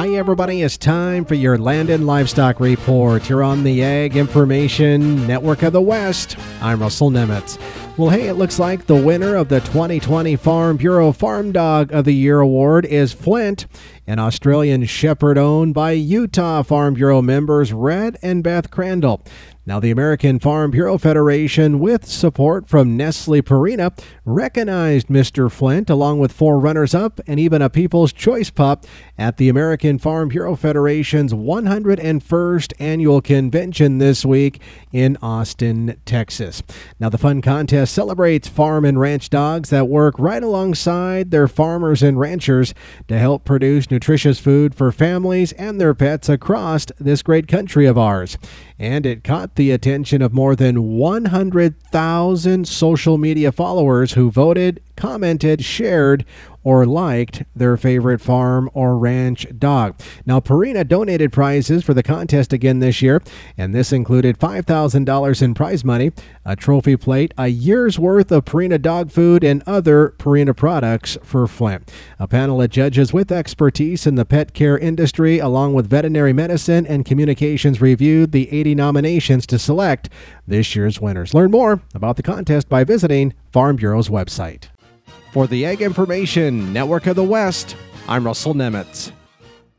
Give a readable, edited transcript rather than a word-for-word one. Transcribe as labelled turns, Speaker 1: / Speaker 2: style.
Speaker 1: Hi everybody, it's time for your Land and Livestock Report here on the Ag Information Network of the West. I'm Russell Nemitz. Well, hey, it looks like the winner of the 2020 Farm Bureau Farm Dog of the Year award is Flint, an Australian shepherd owned by Utah Farm Bureau members Red and Beth Crandall. Now, the American Farm Bureau Federation, with support from Nestle Purina, recognized Mr. Flint along with 4 runners-up and even a People's Choice pup at the American Farm Bureau Federation's 101st annual convention this week in Austin, Texas. Now, the fun contest celebrates farm and ranch dogs that work right alongside their farmers and ranchers to help produce nutritious food for families and their pets across this great country of ours. And it caught the attention of more than 100,000 social media followers who voted, commented, shared, or liked their favorite farm or ranch dog. Now, Purina donated prizes for the contest again this year, and this included $5,000 in prize money, a trophy plate, a year's worth of Purina dog food, and other Purina products for Flint. A panel of judges with expertise in the pet care industry, along with veterinary medicine and communications, reviewed the 80 nominations to select this year's winners. Learn more about the contest by visiting Farm Bureau's website. For the Ag Information Network of the West, I'm Russell Nemitz.